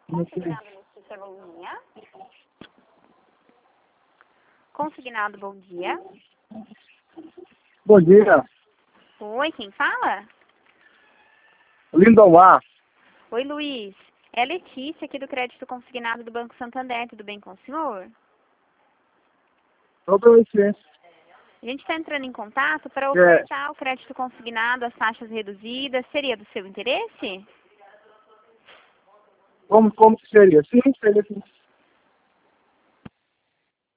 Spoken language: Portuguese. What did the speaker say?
Consignado, Letícia, bom dia. Consignado, bom dia. Bom dia, Oi, quem fala? Lindomar. Oi, Luiz. É a Letícia aqui do Crédito Consignado do Banco Santander. Tudo bem com o senhor? Tudo bem, A gente está entrando em contato para ofertar o crédito consignado, as taxas reduzidas. Seria do seu interesse? como que seria? Sim, seria sim.